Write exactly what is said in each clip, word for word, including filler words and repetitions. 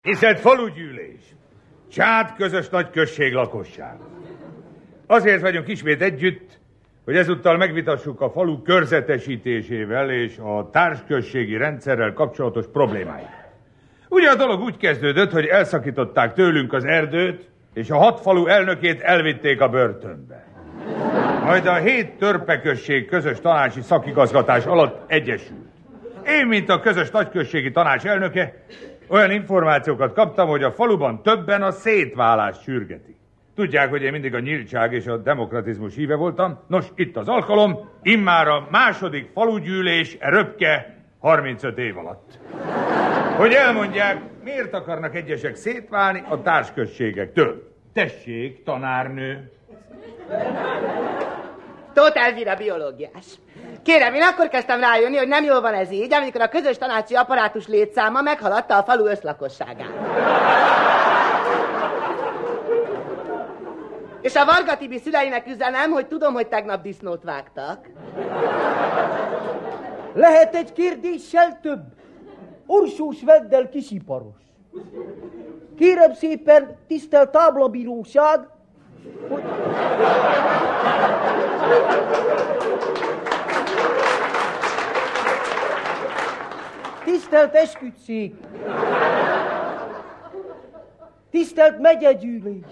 Tisztelt falugyűlés! Csát közös nagyközség lakosság. Azért vagyunk ismét együtt, hogy ezúttal megvitassuk a falu körzetesítésével és a társközségi rendszerrel kapcsolatos problémáit. Ugye a dolog úgy kezdődött, hogy elszakították tőlünk az erdőt, és a hat falu elnökét elvitték a börtönbe. Majd a hét törpeközség közös tanácsi szakigazgatás alatt egyesült. Én, mint a közös nagyközségi tanács elnöke, olyan információkat kaptam, hogy a faluban többen a szétválást sürgetik. Tudják, hogy én mindig a nyíltság és a demokratizmus híve voltam. Nos, itt az alkalom, immár a második falugyűlés röpke harmincöt év alatt. Hogy elmondják, miért akarnak egyesek szétválni a társközségektől. Tessék, tanárnő. Tóth Elvira biológiás. Kérem, én akkor kezdtem rájönni, hogy nem jól van ez így, amikor a közös tanácsi apparátus létszáma meghaladta a falu összlakosságát. És a Varga Tibi szüleinek üzenem, hogy tudom, hogy tegnap disznót vágtak. Lehet egy kérdéssel több. Orsós Veddel kisiparos. Kérem szépen, tisztelt táblabíróság, hogy... Tisztelt esküdtszék! Tisztelt megyegyűlés!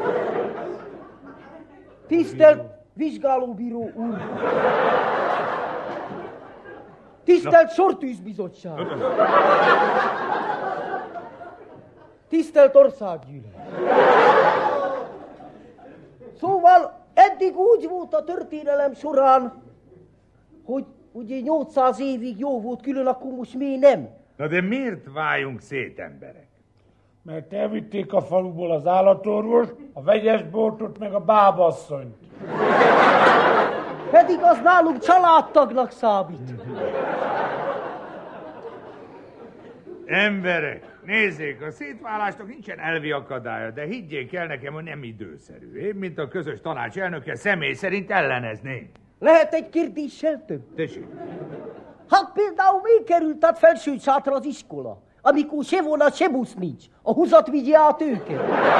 Tisztelt vizsgálóbíró úr! Tisztelt sortűzbizottság! Tisztelt országgyűlés! Szóval eddig úgy volt a történelem során, hogy ugye nyolcszáz évig jó volt külön, akkor most miért nem? Na de miért váljunk szét, emberek? Mert elvitték a faluból az állatorvos, a vegyesboltot, meg a bábasszonyt. Pedig az nálunk családtagnak számít. Emberek, nézzék, a szétválásnak nincsen elvi akadálya, de higgyék el nekem, hogy nem időszerű. Én, mint a közös tanács elnöke, személy szerint ellenezném. Lehet egy kérdéssel több? Tessék. Hát például mi került át Felsőcsátra az iskola, amikor se vonat, se busz nincs. A húzat vigye át őket.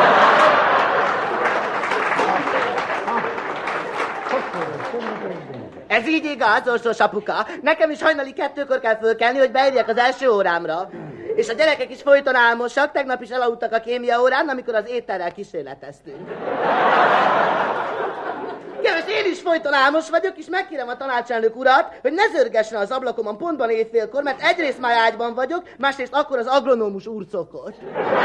Ez így igaz, orsos apuka. Nekem is hajnali kettőkor kell fölkelni, hogy beérjek az első órámra. És a gyerekek is folyton álmosak, tegnap is elaludtak a kémia órán, amikor az étterrel kísérleteztünk. Ja, és én is folyton álmos vagyok, és megkérem a tanácselnök urat, hogy ne zörgessen az ablakomon pontban éjfélkor, mert egyrészt már ágyban vagyok, másrészt akkor az agronómus úr szokott.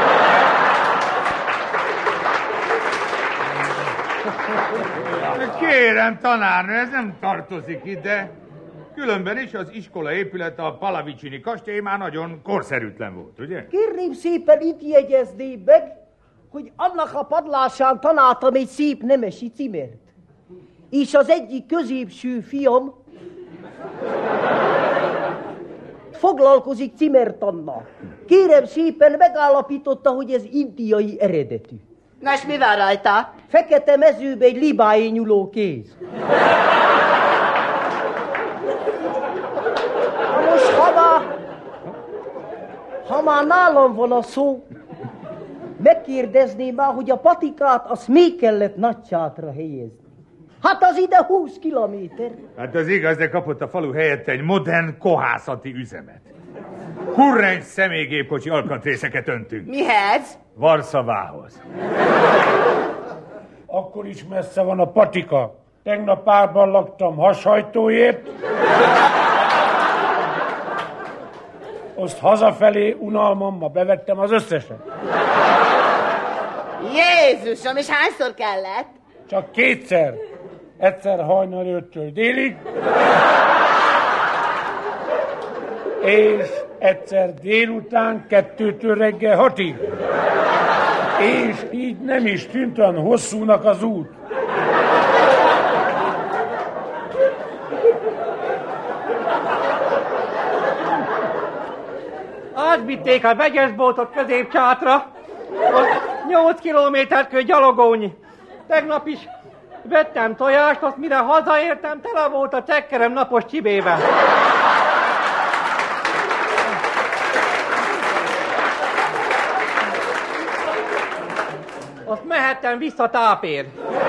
Kérem, tanárnő, ez nem tartozik ide. Különben is az iskola épülete a Palavicini kastély már nagyon korszerűtlen volt, ugye? Kérném szépen itt jegyezném meg, hogy annak a padlásán találtam egy szép nemesi cimert. És az egyik középső fiam foglalkozik cimertannal. Kérem szépen, megállapította, hogy ez indiai eredetű. Na és mi van rajta? Fekete mezőbe egy libáé nyúló kéz. Na most, ha már, ha már nálam van a szó, megkérdezném már, hogy a patikát azt még kellett Nagycsátra helyezni. Hát az ide húsz kilométer. Hát az igaz, de kapott a falu helyette egy modern kohászati üzemet. Kurrens személygépkocsi alkatrészeket öntünk. Mihez? Varszavához. Akkor is messze van a patika. Tegnap párban laktam hashajtóért. Azt hazafelé unalmammal bevettem az összeset. Jézusom, és hányszor kellett? Csak kétszer. Egyszer hajnal öttől délig, és egyszer délután kettőtől reggel hatig. És így nem is tűnt olyan hosszúnak az út. Átvitték a vegyesboltot Középcsátra, nyolc kilométert kell gyalogolni. Tegnap is vettem tojást, azt mire hazaértem, tele volt a tekkerem napos csibével. azt mehettem vissza tápér.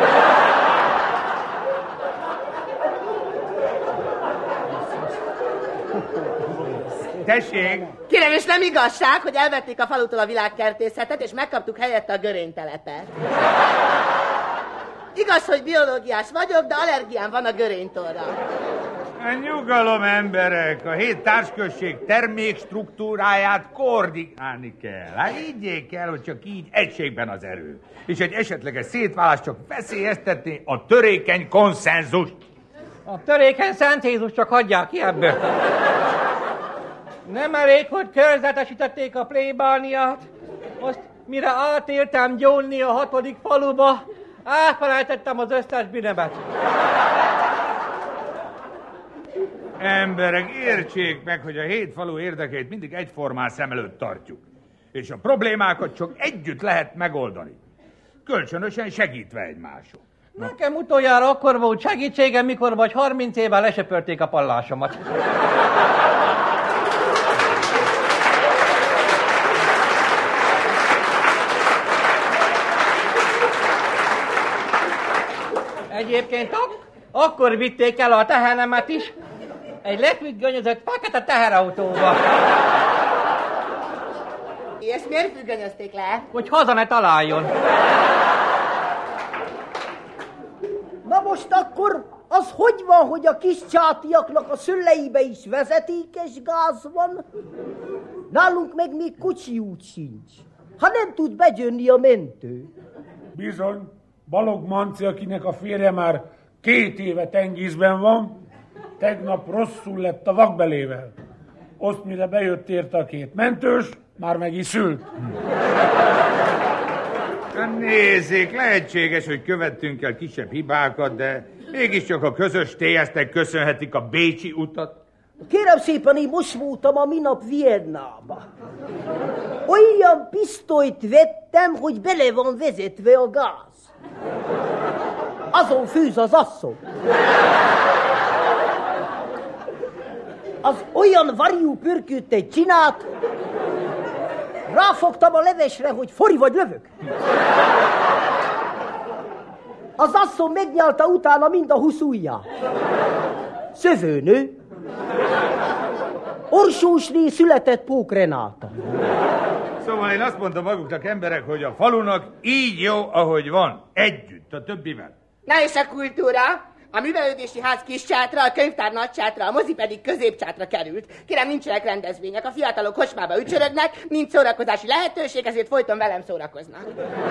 Tessék! Kérem, és nem igazság, hogy elvették a falutól a világkertészetet, és megkaptuk helyette a görénytelepet. Igaz, hogy biológiás vagyok, de allergiám van a görénytorra. A nyugalom, emberek! A hét társközség termékstruktúráját koordinálni kell. Hát higgyék el, hogy csak így egységben az erő. És egy esetleges szétválás csak veszélyeztetné a törékeny konszenzust. A törékeny Szent Jézus csak hagyják ki ebből. Nem elég, hogy körzetesítették a plébániát, azt mire átéltem gyónni a hatodik faluba, elfelejtettem az összes bűnömet. Emberek, értsék meg, hogy a hét falu érdekeit mindig egyformán szem előtt tartjuk. És a problémákat csak együtt lehet megoldani. Kölcsönösen segítve egymáson. Nekem utoljára akkor volt segítségem, mikor vagy harminc évvel lesöpörték a pallásomat. Egyébként ak- akkor vitték el a tehenemet is, egy lefüggönyözött fekete teherautóba. És miért függönyözték le? Hogy haza ne találjon. Na most akkor az hogy van, hogy a kis csátiaknak a szüleibe is vezetékes gáz van? Nálunk meg még kocsi út sincs. Ha nem tud begyönni a mentő. Bizony, Balog Manci, akinek a férje már két éve tengészben van, tegnap rosszul lett a vakbelével. Azt, mire bejött érte a két mentős, már meg is ült. Nézzék, lehetséges, hogy követtünk el kisebb hibákat, de mégiscsak a közös télyeztek köszönhetik a bécsi utat. Kérem szépen, én most voltam a minap Viennába. Olyan pisztolyt vettem, hogy bele van vezetve a gáz. Azon főz az asszony. Az olyan varjú pürkőt csinált, ráfogtam a levesre, hogy fori vagy lövök. Az asszony megnyalta utána mind a húsz ujját. Szövőnő. Orsósné született Pók Renáta. Szóval én azt mondtam maguknak, emberek, hogy a falunak így jó, ahogy van. Együtt, a többivel. Na és a kultúra? A művelődési ház kis csátra, a könyvtár nagy csátra, a mozi pedig középcsátra került. Kérem, nincsenek rendezvények, a fiatalok kocsmába ücsörögnek, nincs szórakozási lehetőség, ezért folyton velem szórakoznak.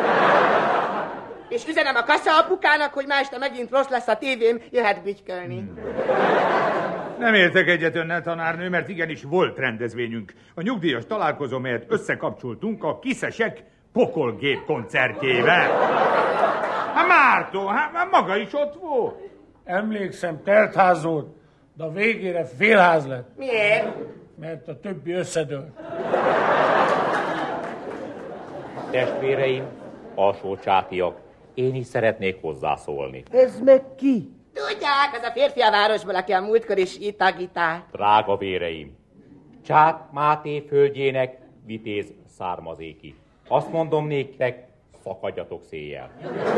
És üzenem a kassaapukának, hogy ma este megint rossz lesz a tévém, jöhet bütykölni. Hmm. Nem értek egyet önnel, tanárnő, mert igenis volt rendezvényünk. A nyugdíjas találkozó, melyet összekapcsoltunk a Kiszesek pokolgép koncertjével. Hát Mártó, hát maga is ott volt. Emlékszem, teltház volt, de a végére félház lett. Miért? Mert a többi összedőlt. Testvéreim, alsócsátiak, én is szeretnék hozzászólni. Ez meg ki? Tudják, az a férfi a városból, aki a múltkor is itt a gitárt. Drága véreim, Csát Máté földjének vitéz származéki. Azt mondom néktek, szakadjatok széjjel.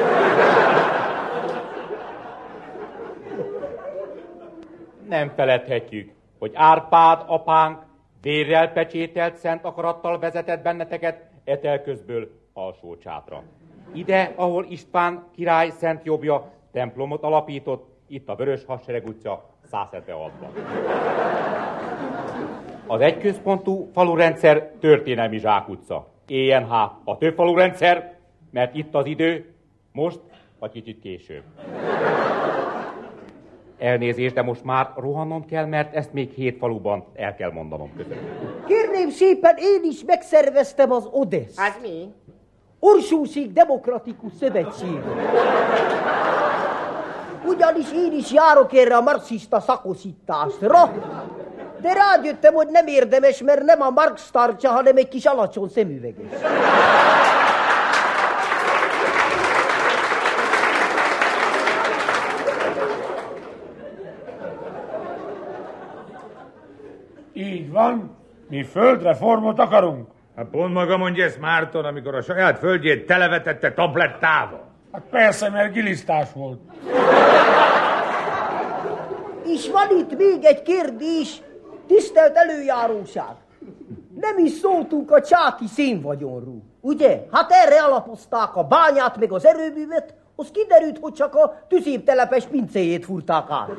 Nem feledhetjük, hogy Árpád apánk vérrel pecsételt szent akarattal vezetett benneteket Etelközből Alsócsátra. Ide, ahol István király szent jobbja templomot alapított, itt a Vörös Hadsereg utca száz hetvenhatban. Az egyközpontú falurendszer történelmi zsákutca. Éljen hát a több falurendszer, mert itt az idő, most vagy kicsit később. Elnézést, de most már rohannom kell, mert ezt még hét faluban el kell mondanom között. Kérném szépen, én is megszerveztem az Odesz. Az mi? Orsóség Demokratikus Szövetség. Ugyanis én is járok erre a marxista szakosításra, de rájöttem, hogy nem érdemes, mert nem a Marx tartja, hanem egy kis alacsony szemüveges. Így van, mi földreformot akarunk. Hát pont maga mondja ezt, Márton, amikor a saját földjét televetette tablettával. Hát persze, mert gilisztás volt. És van itt még egy kérdés, tisztelt előjáróság. Nem is szóltunk a csáki szénvagyonról, ugye? Hát erre alapozták a bányát, meg az erőművet, az kiderült, hogy csak a tüzéptelepes pincéjét furták át.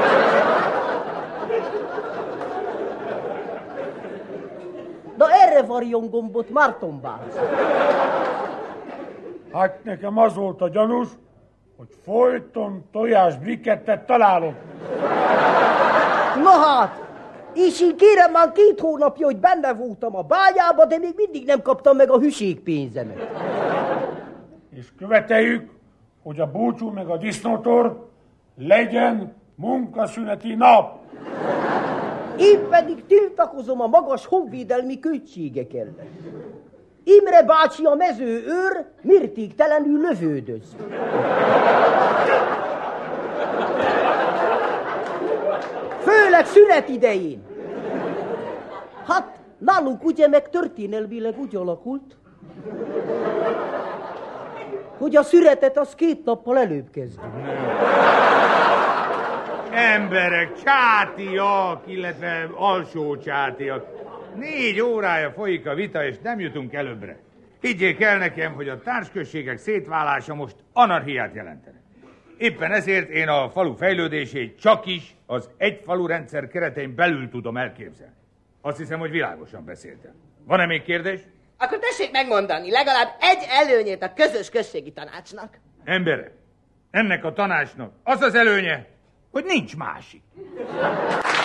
Na erre varjon gombot, Márton Bánc. Hát nekem az volt a gyanús, hogy folyton tojás brikettet találok. Na hát, és én kérem már két hónapja, hogy benne voltam a bányába, de még mindig nem kaptam meg a hűségpénzemet. És követeljük, hogy a búcsú meg a disznótor legyen munkaszüneti nap. Én pedig tiltakozom a magas honvédelmi költségek ellen. Imre bácsi a mezőőr mértéktelenül lövődöz. Főleg szünet idején. Hát nálunk ugye meg történelmileg úgy alakult, hogy a szüretet az két nappal előbb kezdünk. Emberek, csátiak, illetve alsó csátiak. Négy órája folyik a vita, és nem jutunk előbbre. Higgyék el nekem, hogy a társközségek szétválása most anarchiát jelentene. Éppen ezért én a falu fejlődését csak is az egyfalu rendszer keretein belül tudom elképzelni. Azt hiszem, hogy világosan beszéltem. Van-e még kérdés? Akkor tessék megmondani legalább egy előnyét a közös községi tanácsnak. Emberek, ennek a tanácsnak az az előnye, hogy nincs másik.